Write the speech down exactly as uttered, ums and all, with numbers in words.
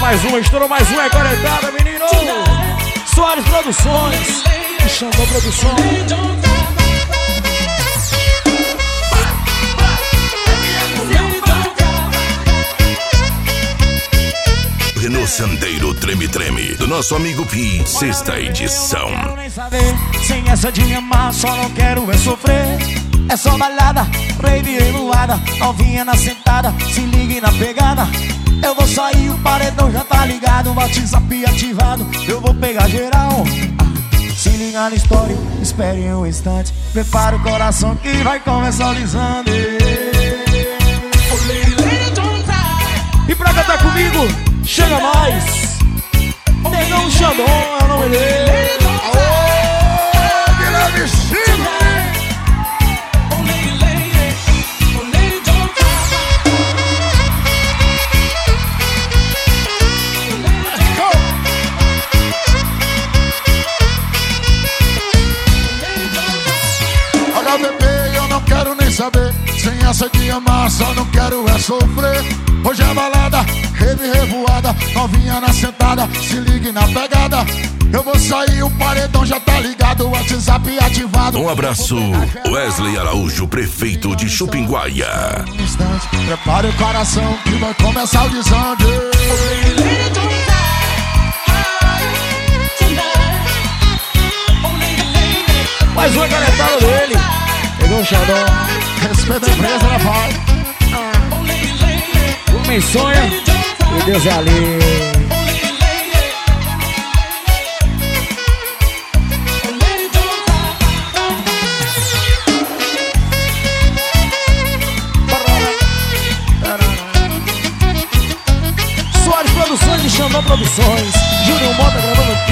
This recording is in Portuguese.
mais uma, estourou mais uma, é caretada, menino. Soares Produções e Xandão Produções. Renault Sandero Treme Treme, do nosso amigo Pi, sexta edição. Não quero nem saber, sem essa de amar, só não quero é sofrer. É só balada, rave revoada, novinha na sentada, se ligue na pegada. Eu vou sair, o paredão já tá ligado, WhatsApp ativado, eu vou pegar geral. Se liga na história, espere um instante, prepara o coração que vai começar o lisando. E pra cantar comigo, chega mais. Negão Xandão é o nome dele. Aô, Guilherme Chile. Olha, bebê, eu não quero nem saber, sem essa de amar, só não quero é sofrer. Hoje é balada, rave revoada, novinha na sentada, se ligue na pegada. Eu vou sair, o paredão já tá ligado, o WhatsApp ativado. Um abraço, Wesley Araújo, prefeito de Chupinguaia. Um instante, prepare o coração que vai começar o desande. Mais uma canetada dele. Pegou o Xandão. Respeita a empresa, né, pai? Homem sonha e Deus é ali. Soares Produções e Xandão Produções. Júnior Mota gravando